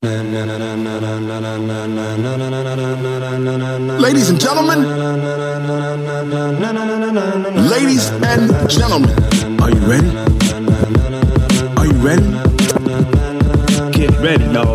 Ladies and gentlemen, ladies and gentlemen, are you ready? Are you ready? Get ready, y'all.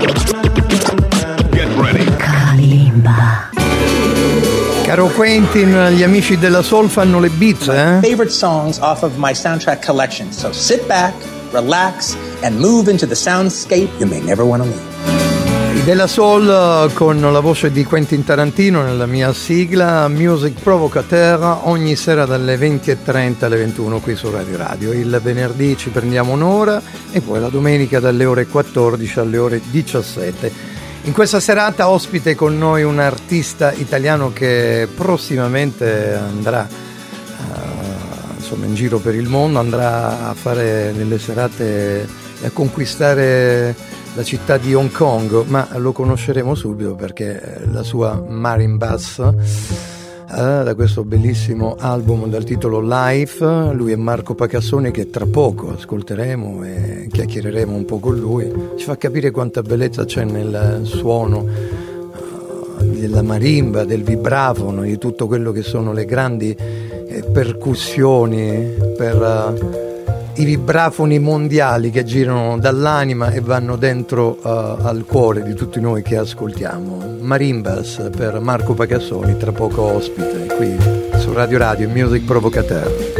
Get ready. Kalimba. Caro Quentin, gli amici della Soul fanno le beats, eh? Favorite songs off of my soundtrack collection. So sit back, relax, and move into the soundscape you may never want to leave. Della Soul con la voce di Quentin Tarantino nella mia sigla Music Provocateur ogni sera dalle 20:30 alle 21 qui su Radio Radio. Il venerdì ci prendiamo un'ora e poi la domenica dalle ore 14 alle ore 17. In questa serata ospite con noi un artista italiano che prossimamente andrà insomma in giro per il mondo, andrà a fare delle serate e a conquistare la città di Hong Kong, ma lo conosceremo subito perché la sua Marimbas da questo bellissimo album dal titolo Life. Lui è Marco Pacassoni, che tra poco ascolteremo e chiacchiereremo un po' con lui. Ci fa capire quanta bellezza c'è nel suono della marimba, del vibrafono, di tutto quello che sono le grandi percussioni per i vibrafoni mondiali che girano dall'anima e vanno dentro al cuore di tutti noi che ascoltiamo. Marimbas per Marco Pacassoni, tra poco ospite qui su Radio Radio Music Provocateur.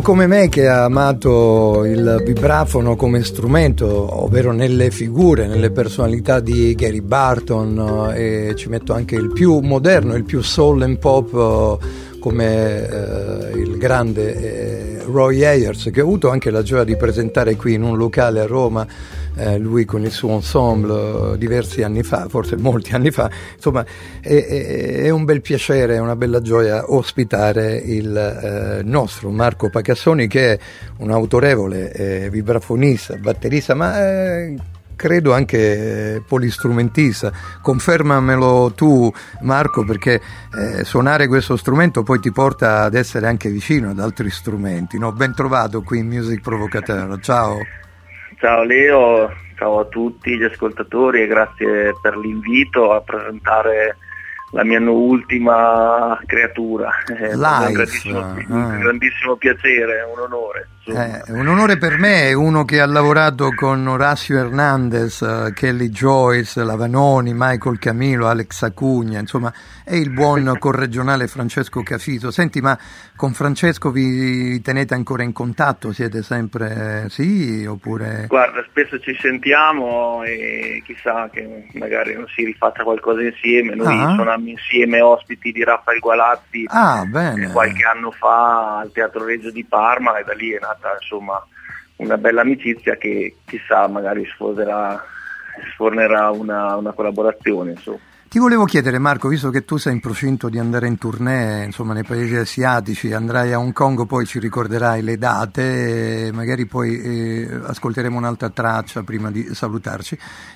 come me che ha amato il vibrafono come strumento, ovvero nelle figure, nelle personalità di Gary Burton, e ci metto anche il più moderno, il più soul and pop come il grande Roy Ayers, che ho avuto anche la gioia di presentare qui in un locale a Roma, lui con il suo ensemble diversi anni fa, forse molti anni fa. Insomma, è un bel piacere, è una bella gioia ospitare il nostro Marco Pacassoni, che è un autorevole vibrafonista, batterista, ma credo anche polistrumentista. Confermamelo tu, Marco, perché suonare questo strumento poi ti porta ad essere anche vicino ad altri strumenti, no? Ben trovato qui in Music Provocateur. Ciao. Ciao Leo, ciao a tutti gli ascoltatori e grazie per l'invito a presentare la mia ultima creatura. Live. Un grandissimo piacere, un onore. Un onore per me, uno che ha lavorato con Horacio Hernandez, Kelly Joyce, Lavanoni, Michael Camilo, Alex Acugna, insomma, è il buon corregionale Francesco Cafito. Senti, ma con Francesco vi tenete ancora in contatto? Siete sempre sì oppure? Guarda, spesso ci sentiamo e chissà che magari non si rifaccia qualcosa insieme. Noi suonammo insieme ospiti di Raffaele Gualazzi qualche anno fa al Teatro Regio di Parma, e da lì è nata insomma una bella amicizia che chissà magari sfornerà una collaborazione, insomma. Ti volevo chiedere, Marco, visto che tu sei in procinto di andare in tournée, insomma, nei paesi asiatici, andrai a Hong Kong, poi ci ricorderai le date, magari poi ascolteremo un'altra traccia prima di salutarci.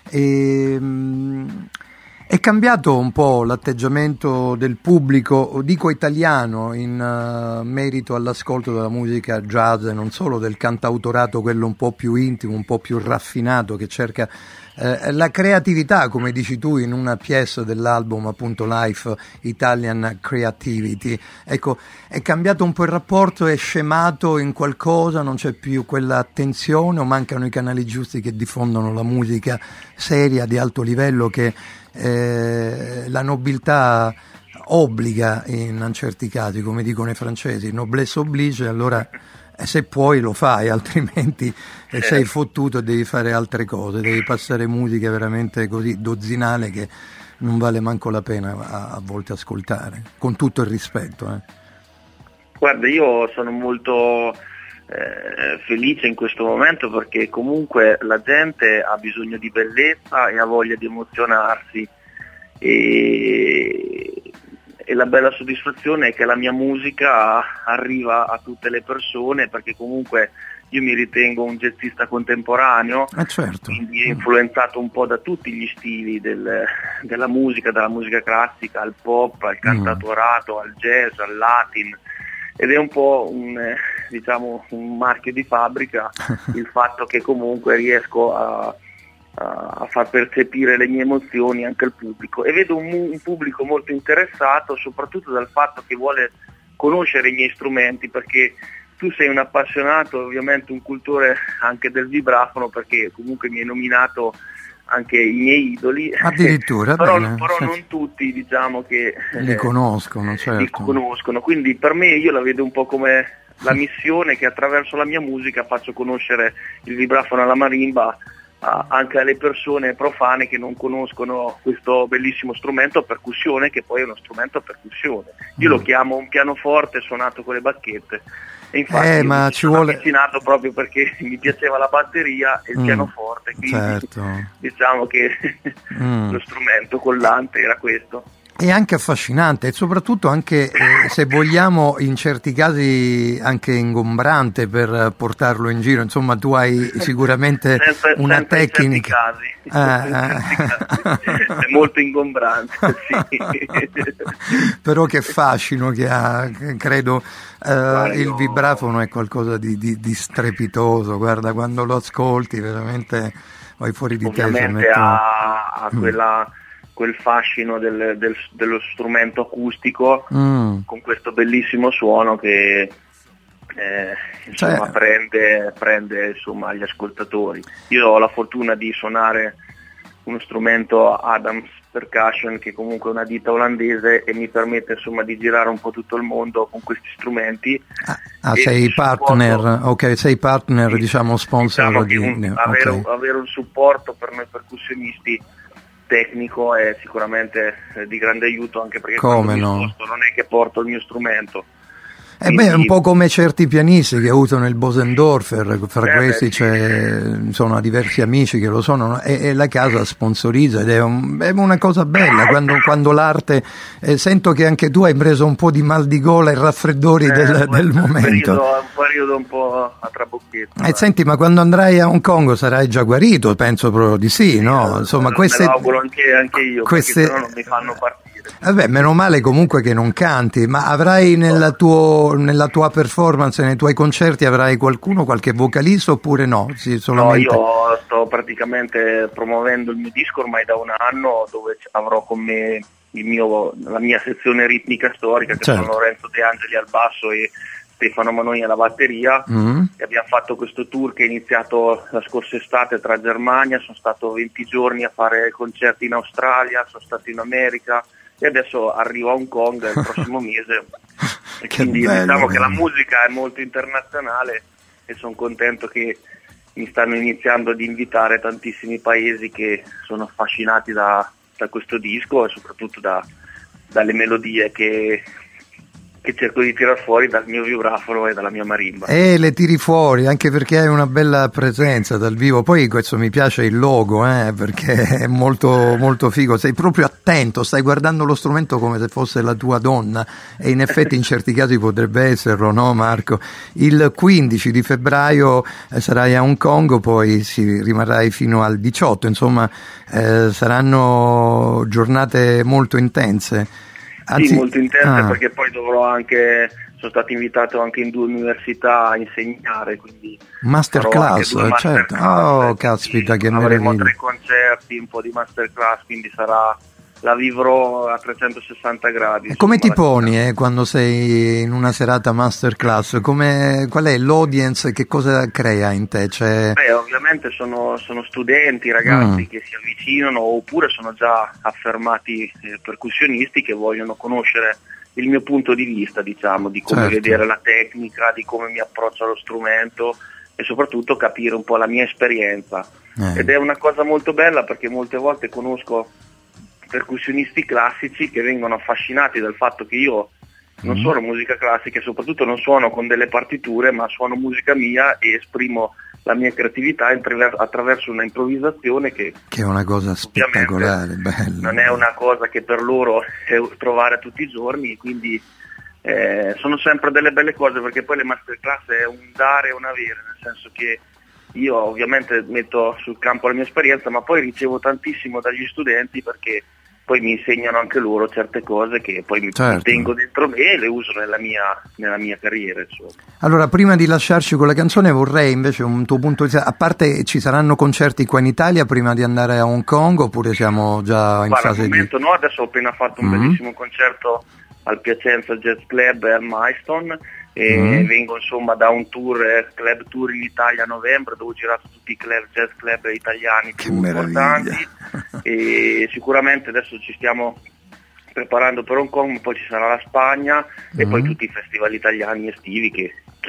È cambiato un po' l'atteggiamento del pubblico, dico italiano, in merito all'ascolto della musica jazz, e non solo del cantautorato, quello un po' più intimo, un po' più raffinato, che cerca la creatività, come dici tu in una pièce dell'album appunto Life Italian Creativity. Ecco, è cambiato un po' il rapporto, è scemato in qualcosa, non c'è più quella attenzione, o mancano i canali giusti che diffondono la musica seria di alto livello che la nobiltà obbliga in certi casi, come dicono i francesi, noblesse oblige. Allora se puoi lo fai, altrimenti sei fottuto e devi fare altre cose, devi passare musica veramente così dozzinale che non vale manco la pena a volte ascoltare, con tutto il rispetto. Guarda, io sono molto felice in questo momento, perché comunque la gente ha bisogno di bellezza e ha voglia di emozionarsi, e la bella soddisfazione è che la mia musica arriva a tutte le persone, perché comunque io mi ritengo un jazzista contemporaneo, certo. Quindi influenzato un po' da tutti gli stili della musica, dalla musica classica al pop, al cantautorato, al jazz, al latin, ed è un po' un marchio di fabbrica il fatto che comunque riesco a far percepire le mie emozioni anche al pubblico, e vedo un pubblico molto interessato, soprattutto dal fatto che vuole conoscere i miei strumenti, perché tu sei un appassionato, ovviamente un cultore anche del vibrafono, perché comunque mi hai nominato anche i miei idoli, addirittura. però bene, non tutti, diciamo, che li conoscono, certo. Li conoscono, quindi per me io la vedo un po' come la missione che attraverso la mia musica faccio conoscere il vibrafono alla marimba anche alle persone profane che non conoscono questo bellissimo strumento a percussione, che poi è uno strumento a percussione. Io lo chiamo un pianoforte suonato con le bacchette, e infatti ma mi ci sono vuole avvicinato proprio perché mi piaceva la batteria e il pianoforte, quindi certo. diciamo che lo strumento collante era questo. È anche affascinante, e soprattutto anche, se vogliamo, in certi casi anche ingombrante per portarlo in giro. Insomma, tu hai sicuramente una tecnica. È molto ingombrante, sì. Però che fascino che ha, credo. Il vibrafono è qualcosa di strepitoso. Guarda, quando lo ascolti veramente vai fuori di testa. Ovviamente ha quel fascino dello strumento acustico con questo bellissimo suono che insomma, prende insomma gli ascoltatori. Io ho la fortuna di suonare uno strumento Adams Percussion, che comunque è una ditta olandese e mi permette insomma di girare un po' tutto il mondo con questi strumenti. Sei partner, sei partner, sì, diciamo sponsor. Diciamo avere un supporto per noi percussionisti tecnico è sicuramente di grande aiuto, anche perché quando mi sposto non è che porto il mio strumento. È un po' come certi pianisti che usano il Bosendorfer, fra questi sono diversi amici che lo sono, e la casa sponsorizza, ed è una cosa bella quando l'arte, sento che anche tu hai preso un po' di mal di gola e raffreddori del momento. Un periodo un po' a trabocchetto. Senti, ma quando andrai a Hong Kong sarai già guarito? Penso proprio di sì, no? Insomma, me lo auguro anche io, perché se no non mi fanno partire. Vabbè, meno male comunque che non canti, ma avrai nella tua performance, nei tuoi concerti, avrai qualche vocalista oppure no? Sì, solamente... No, io sto praticamente promuovendo il mio disco ormai da un anno, dove avrò con me la mia sezione ritmica storica, che sono Lorenzo De Angeli al basso e Stefano Manoni alla batteria, e abbiamo fatto questo tour che è iniziato la scorsa estate tra Germania, sono stato 20 giorni a fare concerti in Australia, sono stato in America, e adesso arrivo a Hong Kong il prossimo mese. E quindi diciamo che la musica è molto internazionale e sono contento che mi stanno iniziando ad invitare tantissimi paesi che sono affascinati da questo disco, e soprattutto dalle melodie che cerco di tirar fuori dal mio vibrafono e dalla mia marimba. E le tiri fuori, anche perché hai una bella presenza dal vivo. Poi questo mi piace il logo, perché è molto, molto figo. Sei proprio attento, stai guardando lo strumento come se fosse la tua donna, e in effetti in certi casi potrebbe esserlo, no Marco? Il 15 di febbraio sarai a Hong Kong, poi rimarrai fino al 18, insomma saranno giornate molto intense. Anzi, sì, molto intense, perché poi sono stato invitato anche in 2 università a insegnare, quindi masterclass, certo. Oh, caspita, che meraviglia. Avremo 3 concerti, un po' di masterclass, quindi la vivrò a 360 gradi. E come ti poni quando sei in una serata masterclass? Qual è l'audience? Che cosa crea in te? Ovviamente sono studenti, ragazzi che si avvicinano, oppure sono già affermati percussionisti che vogliono conoscere il mio punto di vista, diciamo, di come vedere la tecnica, di come mi approccio allo strumento, e soprattutto capire un po' la mia esperienza. Ed è una cosa molto bella, perché molte volte conosco percussionisti classici che vengono affascinati dal fatto che io non suono musica classica, e soprattutto non suono con delle partiture, ma suono musica mia e esprimo la mia creatività attraverso una improvvisazione che è una cosa spettacolare, bella. Non è una cosa che per loro è trovare tutti i giorni, quindi sono sempre delle belle cose, perché poi le masterclass è un dare e un avere, nel senso che io ovviamente metto sul campo la mia esperienza, ma poi ricevo tantissimo dagli studenti, perché poi mi insegnano anche loro certe cose che poi mi tengo dentro me e le uso nella mia carriera, insomma. Allora, prima di lasciarci con la canzone, vorrei invece un tuo punto di vista. A parte, ci saranno concerti qua in Italia prima di andare a Hong Kong, oppure siamo già in fase al momento no, adesso ho appena fatto un bellissimo concerto al Piacenza Jazz Club e al Milestone, e vengo insomma da un club tour in Italia a novembre, dove ho girato tutti i jazz club italiani più importanti, e sicuramente adesso ci stiamo preparando per Hong Kong, poi ci sarà la Spagna e poi tutti i festival italiani estivi che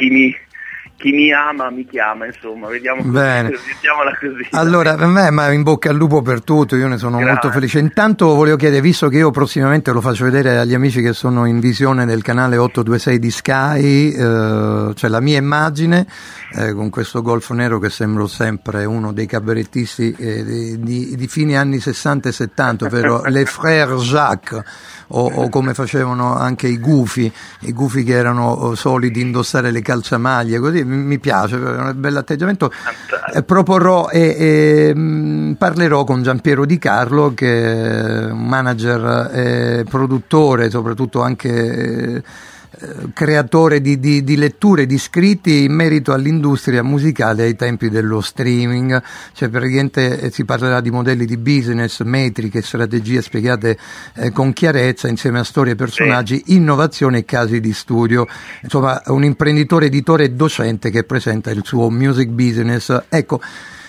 chi mi ama mi chiama, insomma, mettiamola così. Allora, ma in bocca al lupo per tutto, io ne sono molto felice. Intanto volevo chiedere, visto che io prossimamente lo faccio vedere agli amici che sono in visione del canale 826 di Sky, c'è la mia immagine con questo golfo nero che sembro sempre uno dei cabarettisti di fine anni 60 e 70, ovvero les frères Jacques, o come facevano anche i gufi che erano soliti indossare le calzamaglie, così mi piace, è un bel atteggiamento. Proporrò e parlerò con Giampiero Di Carlo, che è un manager e produttore, soprattutto anche creatore di letture, di scritti in merito all'industria musicale ai tempi dello streaming. Cioè praticamente si parlerà di modelli di business, metriche, strategie spiegate con chiarezza, insieme a storie, personaggi, innovazione e casi di studio. Insomma, un imprenditore, editore e docente che presenta il suo music business. Ecco,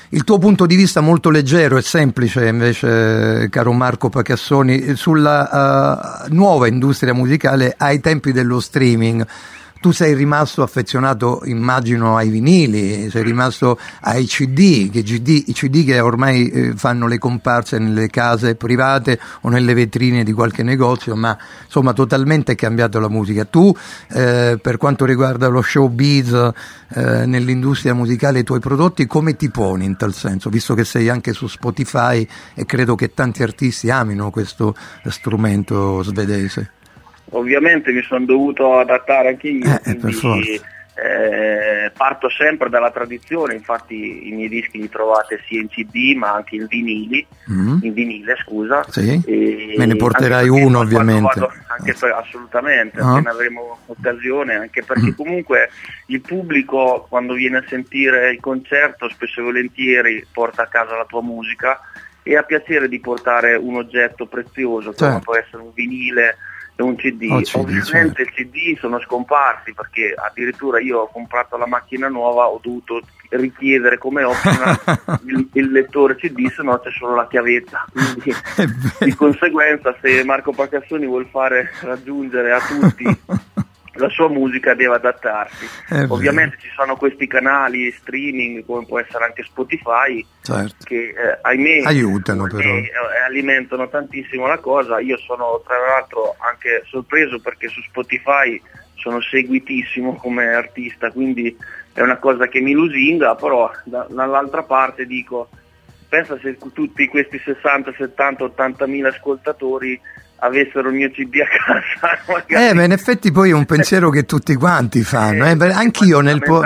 il tuo punto di vista molto leggero e semplice invece, caro Marco Pacassoni, sulla nuova industria musicale ai tempi dello streaming. Tu sei rimasto affezionato, immagino, ai vinili, sei rimasto ai CD, i CD che ormai fanno le comparse nelle case private o nelle vetrine di qualche negozio, ma insomma totalmente è cambiato la musica. Tu, per quanto riguarda lo showbiz, nell'industria musicale, i tuoi prodotti, come ti poni in tal senso, visto che sei anche su Spotify e credo che tanti artisti amino questo strumento svedese? Ovviamente mi sono dovuto adattare anche io, quindi parto sempre dalla tradizione, infatti i miei dischi li trovate sia in CD ma anche in vinile, scusa. Sì. Me ne porterai uno ovviamente. Assolutamente, appena avremo occasione, anche perché comunque il pubblico quando viene a sentire il concerto spesso e volentieri porta a casa la tua musica e ha piacere di portare un oggetto prezioso, come può essere un vinile, un CD. Ovviamente i CD sono scomparsi perché addirittura io ho comprato la macchina nuova, ho dovuto richiedere come optional il lettore CD, se no c'è solo la chiavetta, quindi di conseguenza se Marco Pacassoni vuol fare raggiungere a tutti la sua musica deve adattarsi. Ovviamente ci sono questi canali streaming come può essere anche Spotify, che ahimè aiutano però, alimentano tantissimo la cosa. Io sono tra l'altro anche sorpreso perché su Spotify sono seguitissimo come artista, quindi è una cosa che mi lusinga, però dall'altra parte dico, pensa se tutti questi 60, 70, 80 mila ascoltatori avessero il mio CD a casa. Ma in effetti poi è un pensiero che tutti quanti fanno. Anch'io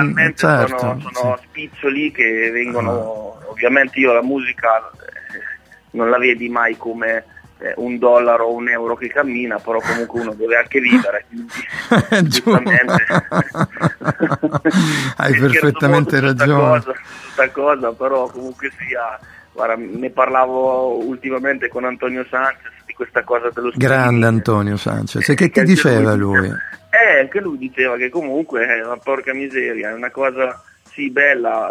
sono spiccioli che vengono. Ovviamente io la musica non la vedi mai come $1 o €1 che cammina, però comunque uno deve anche vivere, quindi giustamente hai perfettamente ragione su questa cosa, però comunque sia, guarda, ne parlavo ultimamente con Antonio Sanchez di questa cosa dello streaming. Grande Antonio Sanchez, e che ti diceva lui? Anche lui diceva che comunque ma porca miseria, è una cosa sì bella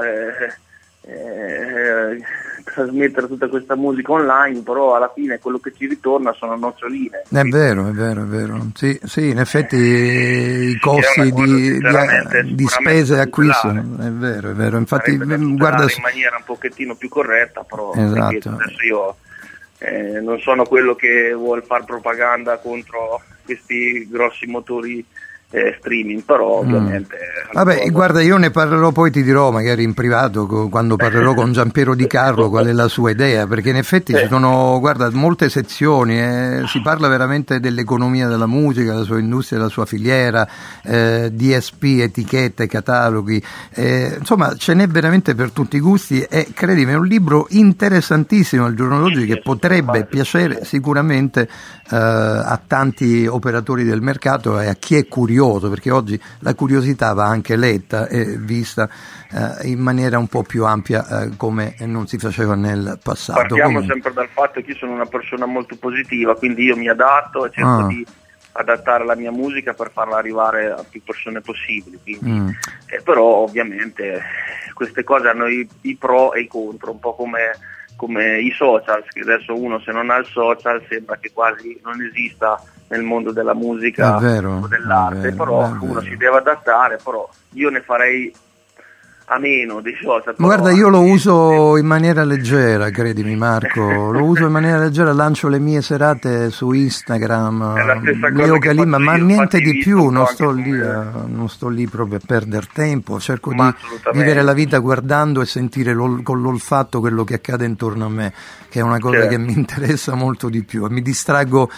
trasmettere tutta questa musica online, però alla fine quello che ci ritorna sono noccioline. È vero. Sì, in effetti i costi di spese e acquisto, è vero. Infatti guarda, in maniera un pochettino più corretta, però esatto. Adesso io non sono quello che vuol far propaganda contro questi grossi motori streaming, però ovviamente guarda, io ne parlerò, poi ti dirò magari in privato quando parlerò con Giampiero Di Carlo qual è la sua idea, perché in effetti ci sono, guarda, molte sezioni, si parla veramente dell'economia della musica, della sua industria, della sua filiera, DSP, etichette, cataloghi, insomma ce n'è veramente per tutti i gusti, e credimi è un libro interessantissimo al giorno d'oggi che potrebbe piacere sicuramente a tanti operatori del mercato e a chi è curioso, perché oggi la curiosità va anche letta e vista in maniera un po' più ampia come non si faceva nel passato. Partiamo sempre dal fatto che io sono una persona molto positiva, quindi io mi adatto e cerco di adattare la mia musica per farla arrivare a più persone possibili, quindi, però ovviamente queste cose hanno i pro e i contro, un po' come i social, che adesso uno se non ha il social sembra che quasi non esista nel mondo della musica o dell'arte, però uno si deve adattare, però io ne farei a meno dei social. Guarda, io lo uso in maniera leggera, credimi Marco, lo uso in maniera leggera, lancio le mie serate su Instagram, Leo Kalimba, ma niente di più, non sto lì proprio a perdere tempo, cerco di vivere la vita guardando e sentire con l'olfatto quello che accade intorno a me, che è una cosa che mi interessa molto di più, e mi distraggo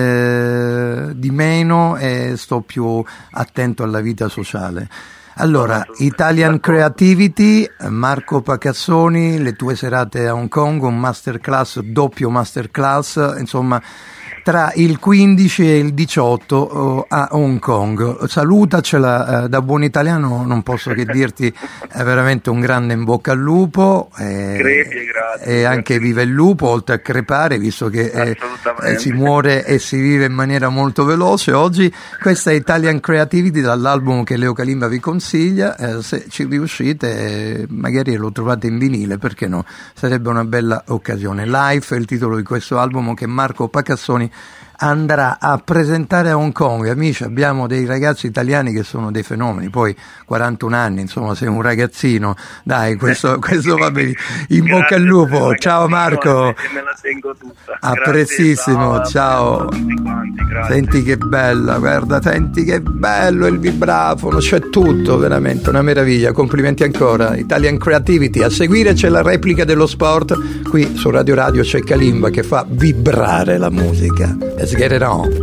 di meno e sto più attento alla vita sociale. Allora, Italian Creativity, Marco Pacassoni, le tue serate a Hong Kong, un masterclass, doppio masterclass, insomma tra il 15 e il 18 a Hong Kong. Salutacela, da buon italiano non posso che dirti è veramente un grande in bocca al lupo, Grazie. e anche viva il lupo, oltre a crepare, visto che si muore e si vive in maniera molto veloce. Oggi questa è Italian Creativity, dall'album che Leo Kalimba vi consiglia, se ci riuscite magari lo trovate in vinile, perché no, sarebbe una bella occasione. Life è il titolo di questo album che Marco Pacassoni andrà a presentare a Hong Kong. Amici, abbiamo dei ragazzi italiani che sono dei fenomeni, poi 41 anni, insomma, sei un ragazzino, dai, questo va bene. In bocca al lupo, ciao Marco. Me la tengo tutta. Apprezzissimo, ciao. Senti che bella, guarda, senti che bello il vibrafono, c'è tutto, veramente una meraviglia. Complimenti ancora. Italian Creativity. A seguire c'è la replica dello sport, qui su Radio Radio c'è Kalimba che fa vibrare la musica. Let's get it on.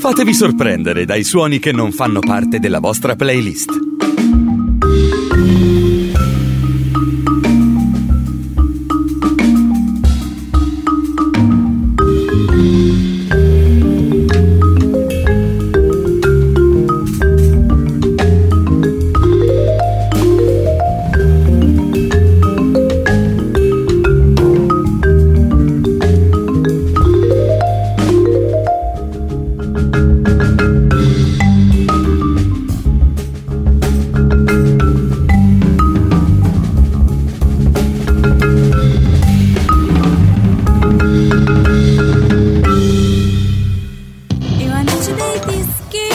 Fatevi sorprendere dai suoni che non fanno parte della vostra playlist. Eu a noite dei pisquei.